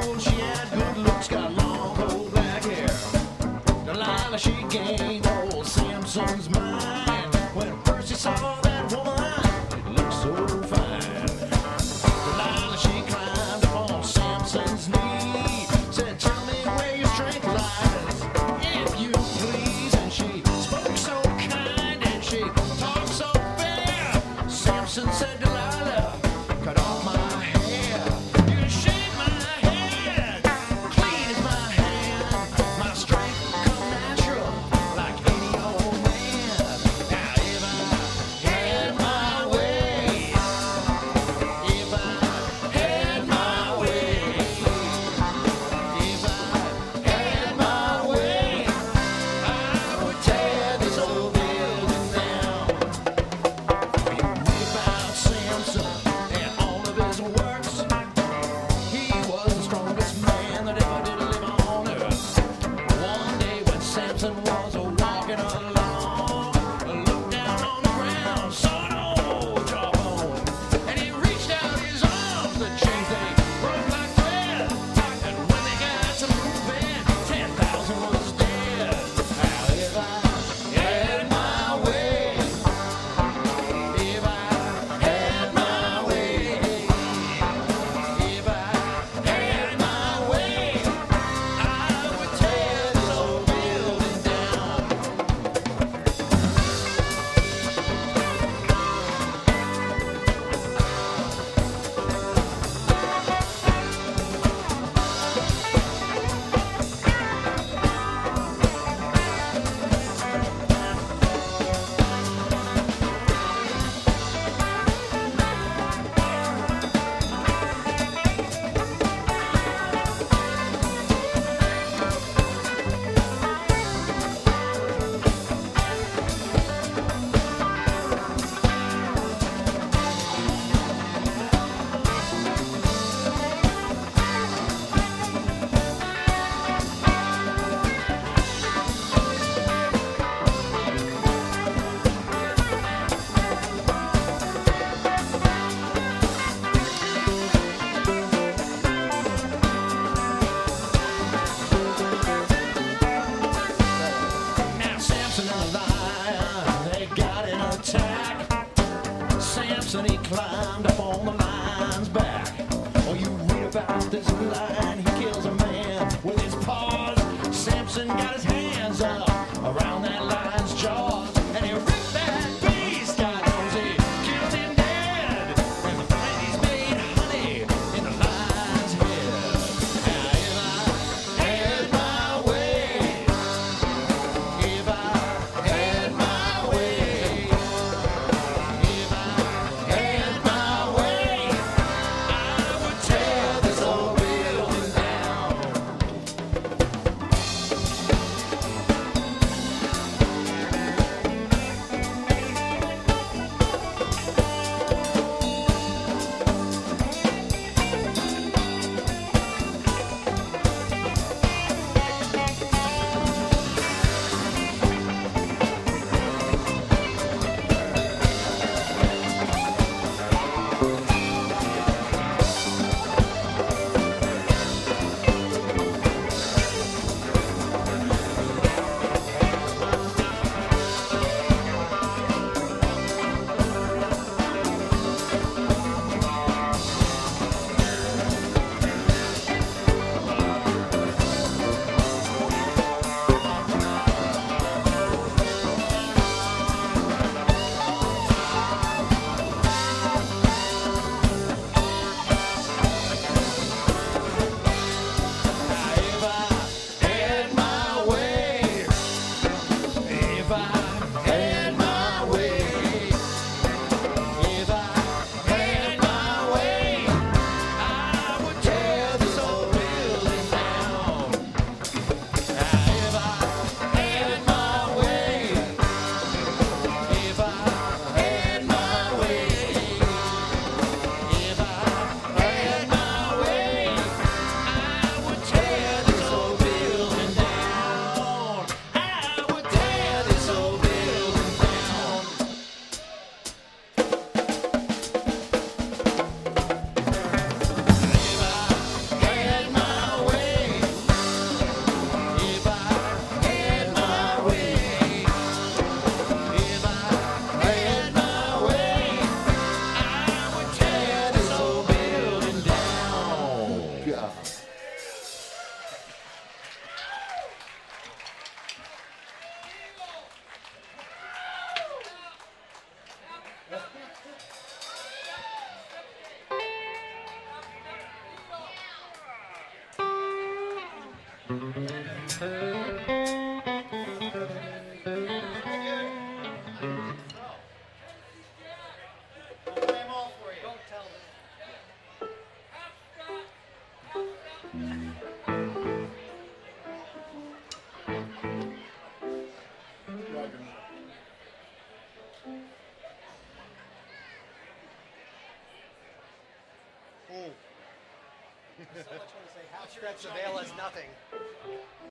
She had good looks, got long cold black hair. Delilah, she gained old Samson's mind. When first he saw that woman, it looked so fine. Delilah, she climbed up on Samson's knee. Said, tell me where your strength lies, if you please. And she spoke so kind and she talked so fair. Samson said, Delilah, cut off my hair. You can shave my head, clean as my hand. My strength come natural, like any old man. So much want to say half stretch avail as nothing.